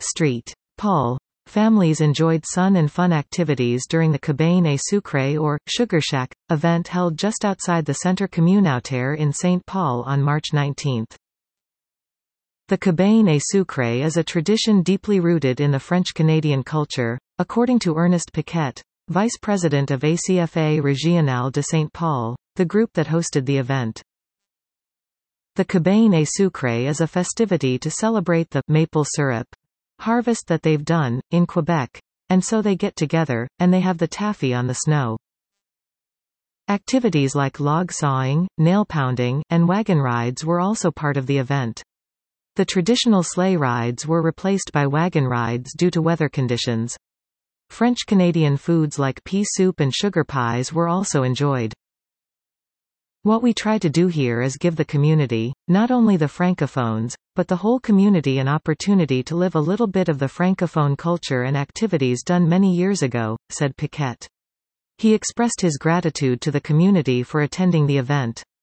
Street. Paul. Families enjoyed sun and fun activities during the Cabane et Sucre or Sugar Shack event held just outside the Centre Communautaire in St. Paul on March 19. The Cabane et Sucre is a tradition deeply rooted in the French-Canadian culture, according to Ernest Paquette, vice president of ACFA Régionale de St. Paul, the group that hosted the event. The Cabane et Sucre is a festivity to celebrate the maple syrup harvest that they've done in Quebec, and so they get together, and they have the taffy on the snow. Activities like log sawing, nail pounding, and wagon rides were also part of the event. The traditional sleigh rides were replaced by wagon rides due to weather conditions. French-Canadian foods like pea soup and sugar pies were also enjoyed. What we try to do here is give the community, not only the Francophones, but the whole community an opportunity to live a little bit of the Francophone culture and activities done many years ago, said Paquette. He expressed his gratitude to the community for attending the event.